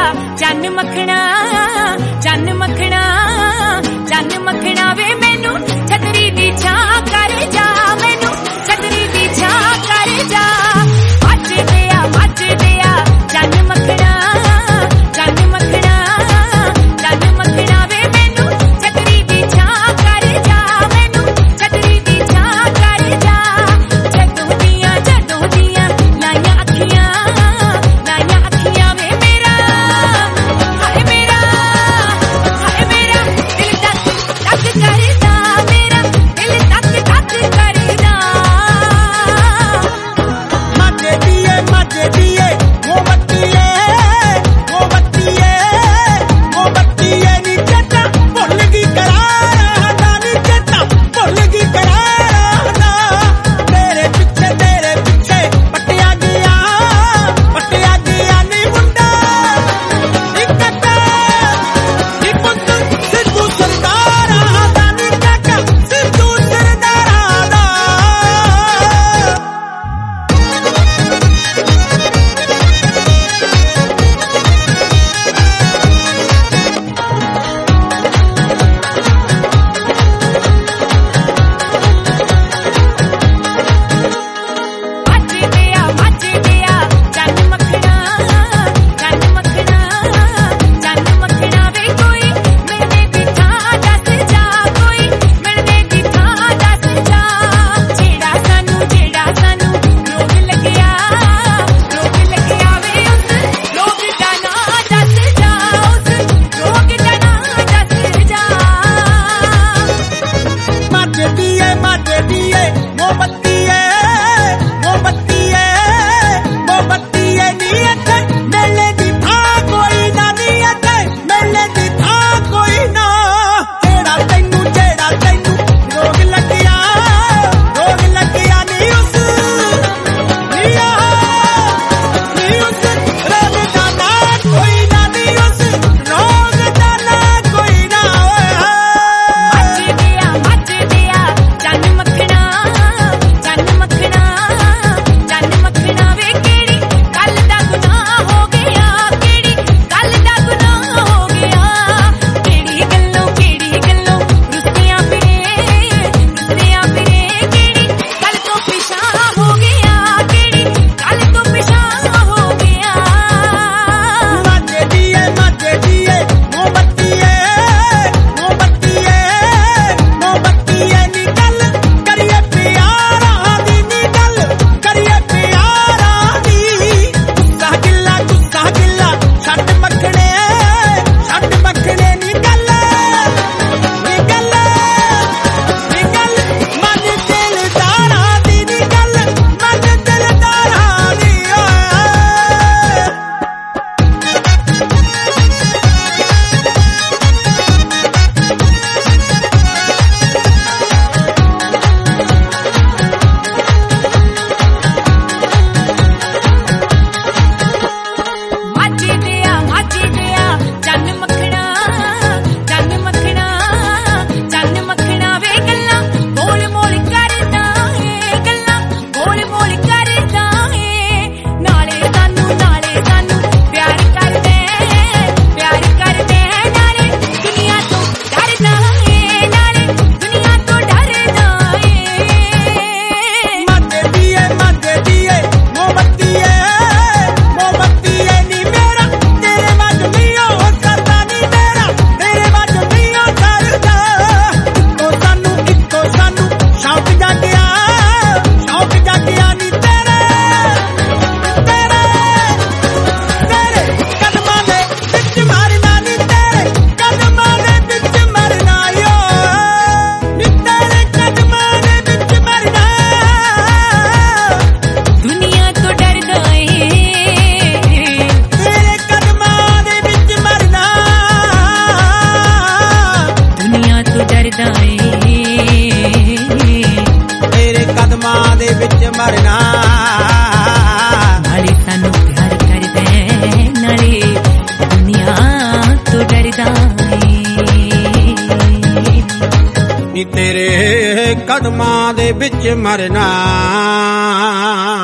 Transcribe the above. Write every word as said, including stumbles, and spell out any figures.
ਚੰਨ ਮੱਖਣਾ ਚੰਨ ਮੱਖਣਾ ਚੰਨ ਮੱਖਣਾ ਵੇ ਮੈਨੂੰ ਛਤਰੀ ਦੀ ਛਾਂ ਕਰ ਜਾ ਮੈਨੂੰ ਛਤਰੀ ਦੀ ਛਾਂ ਕਰ ਜਾ ਮੱਚਦੇ ਆ ਮੱਚਦੇ ਆ ਚੰਨ ਮੱਖਣਾ ਚੰਨ ਮੱਖਣਾ ਚੰਨ ਮੱਖਣਾ ਵੇ ਮੈਨੂੰ ਛਤਰੀ ਦੀ ਛਾਂ ਕਰ ਜਾ ਮੈਨੂੰ ਛਤਰੀ ਦੀ ਛਾਂ ਕਰ ਜਾ ਜਦੋਂ ਦੀਆਂ ਜਦੋਂ ਦੀਆਂ ਲਾਈਆਂ ਅੱਖੀਆਂ ਲਾਈਆਂ ਅੱਖੀਆਂ ਵੇ ਮੇਰਾ ਹਾਏ ਮੇਰਾ ਹਾਏ ਮੇਰਾ ਦਿਲ ਤੱਕ ਤੱਕ ਕਰਦਾ ਮੇਰਾ ਦਿਲ ਤੱਕ ਤੱਕ ਕਰਦਾ ਮੱਝੇ ਦੀਏ ਮੱਝੇ ਦੀਏ ਮੋਮਬੱਤੀਏ ਮੋਮਬੱਤੀਏ ਮੋਮਬੱਤੀਏ ਨੀ ਚੇਤਾ ਭੁੱਲ ਗਈ ਕਰਾਰਾਂ ਦਾ ਨੀ ਚੇਤਾ ਭੁੱਲ ਗਈ ਕਰਾਰਾਂ ਦਾ ਤੇਰੇ ਪਿੱਛੇ ਤੇਰੇ ਪਿੱਛੇ ਪੱਟਿਆ ਗਿਆ ਪੱਟਿਆ ਗਿਆ ਨੀ ਮੁੰਡਾ ਨੀ ਕੱਟਾ ਨੀ ਪੁੱਤ ਸਿੱਧੂ ਸਰਦਾਰਾਂ ਦਾ ਨੀ ਕਾਕਾ ਸਿੱਧੂ ਸਰਦਾਰਾਂ ਦਾ ਮੱਚਦੇ ਆ ਮੱਚਦੇ ਆ ਚੰਨ ਮੱਖਣਾ ਚੰਨ ਮੱਖਣਾ ਚੰਨ ਮੱਖਣਾ ਵੇ ਕੋਈ ਮਿਲਦੇ ਦੀ ਥਾਂ ਦੱਸ ਜਾ ਕੋਈ ਮਿਲਦੇ ਦੀ ਥਾਂ ਦੱਸ ਜਾ ਜਿਹੜਾ ਸਾਨੂੰ ਜਿਹੜਾ ਸਾਨੂੰ ਰੋਗ ਲੱਗਿਆ ਰੋਗ ਲੱਗਿਆ ਵੇ ਉਸ ਰੋਗ ਦਾ ਨਾਂ ਦੱਸ ਜਾ ਉਸ ਰੋਗ ਦਾ ਨਾਂ ਦੱਸ ਜਾ ਮੱਝੇ ਦੀਏ ਮੱਝੇ ਦੀਏ ਮੋਮਬੱਤੀਏ ਮੋਮਬੱਤੀਏ ਮੋਮਬੱਤੀਏ ਨੀ ਇੱਥੇ ਮੇਲੇ ਦੀ ਥਾਂ ਕੋਈ ਨਾ ਨੀ ਇੱਥੇ ਮੇਲੇ ਦੀ ਥਾਂ ਕੋਈ ਨਾ ਜਿਹੜਾ ਤੈਨੂੰ ਜਿਹੜਾ ਤੈਨੂੰ ਰੋਗ ਲੱਗਿਆ ਰੋਗ ਲੱਗਿਆ ਨੀ ਉਸ ਨੀ ਆਹ ਨੀ ਉਸ ਰੋਗ ਦਾ ਨਾਂ ਕੋਈ ਨਾ ਨੀ ਉਸ ਰੋਗ ਦਾ ਨਾਂ ਕੋਈ ਨਾ ਓਏ ਮੱਚਦੇ ਆ ਮੱਚਦੇ ਆ ਚੰਨ ਮੱਖਣਾ ਚੰਨ ਮੱਖਣਾ ਚੰਨ ਮੱਖਣਾ ਵੇ ਕਿਹੜੀ ਗੱਲ ਦਾ ਗੁਨਾਹ ਹੋ ਗਿਆ ਕਿਹੜੀ ਗੱਲ ਦਾ ਗੁਨਾਹ ਹੋ ਗਿਆ ਕਿਹੜੀ ਗੱਲੋਂ ਕਿਹੜੀ ਗੱਲੋਂ ਰੁੱਸਿਆਂ ਫਿਰੇ ਰੁੱਸਿਆਂ ਫਿਰੇ ਕਿਹੜੀ ਗੱਲ ਤੋਂ ਪਿਛਾਂ ਹੋ ਗਿਆ ਕਿਹੜੀ ਗੱਲ ਤੋਂ ਪਿਛਾਂ ਹੋ ਗਿਆ ਮੱਝੇ ਦੀਏ ਮੱਝੇ ਦੀਏ ਮੋਮਬੱਤੀਏ ਮੋਮਬੱਤੀਏ ਮੋਮਬੱਤੀਏ ਨੀ ਗੱਲ ਕਰੀਏ ਪਿਆਰਾਂ ਦੀ ਨੀ ਗੱਲ ਕਰੀਏ ਪਿਆਰਾਂ ਦੀ ਗੁੱਸਾ ਗਿੱਲਾ ਗੁੱਸਾ ਗਿੱਲਾ ਛੱਡ ਮੱਖਣੇ ਛੱਡ ਮੱਖਣੇ ਨੀ ਗੱਲ ਨੀ ਗੱਲ ਨੀ ਗੱਲ ਮਨ ਦਿਲਦਾਰਾਂ ਦੀ ਨੀ ਗੱਲ ਮਨ ਦਿਲਦਾਰਾਂ ਦੀ ਓਏ ਮੱਚਦੇ ਆ ਮੱਚਦੇ ਆ ਚੰਨ ਮੱਖਣਾ ਚੰਨ ਮੱਖਣਾ ਚੰਨ ਮੱਖਣਾ ਵੇ ਗੱਲਾਂ ਬੋਲ ਬੋਲ ਕਰਦਾ ਏ ਗੱਲਾਂ ਬੋਲ ਬੋਲ ਕਰਦਾ ਏ ਨਾਲੇ ਸਾਨੂੰ ਨਾਲੇ ਸਾਨੂੰ ਪਿਆਰ ਕਰਦੇ ਪਿਆਰ ਕਰਦੇ ਨਾਲੇ ਦੁਨੀਆ ਤੋਂ ਡਰਦਾ ਏ ਨਾਲੇ ਦੁਨੀਆ ਤੋਂ ਡਰਦਾ ਏ ਮੱਝੇ ਦੀਏ ਮੱਝੇ ਦੀਏ ਮੋਮਬੱਤੀਏ ਮੋਮਬੱਤੀਏ ਨੀ ਮੇਰਾ ਤੇਰੇ ਵੱਜ ਮੀਓ ਕਰਦਾ ਨੀ ਮੇਰਾ ਤੇਰੇ ਵੱਜ ਮੀਓ ਕਰਦਾ ਇੱਕੋ ਸਾਨੂੰ ਇੱਕੋ ਸਾਨੂੰ ਸ਼ੌਕ ਜਾਗਿਆ ਸ਼ੌਕ ਜਾਗਿਆ ਨੀ ਤੇਰੇ ਤੇਰੇ ਤੇਰੇ ਕਦਮਾਂ ਦੇ ਵਿੱਚ ਮਰਨਾ ਨੀ ਤੇਰੇ ਕਦਮਾਂ ਦੇ ਵਿੱਚ ਮਰਨਾ ਓ ਨੀ ਤੇਰੇ ਕਦਮਾਂ ਦੇ ਵਿੱਚ ਮਰਨਾ ਦੁਨੀਆ ਤੋਂ ਡਰਦਾ ਏ ਤੇਰੇ ਕਦਮਾਂ ਦੇ ਵਿੱਚ ਮਰਨਾ ਦੁਨੀਆ ਤੋਂ ਡਰਦਾ ਏ ਤੇਰੇ ਕਦਮਾਂ ਦੇ ਵਿੱਚ ਮਰਨਾ ਨਾਲੇ ਸਾਨੂੰ ਪਿਆਰ ਕਰਦੇ ਨਾਲੇ ਦੁਨੀਆ ਤੋਂ ਡਰਦਾ ਏ ਨੀ ਤੇਰੇ ਕਦਮਾਂ ਦੇ ਵਿੱਚ ਮਰਨਾ।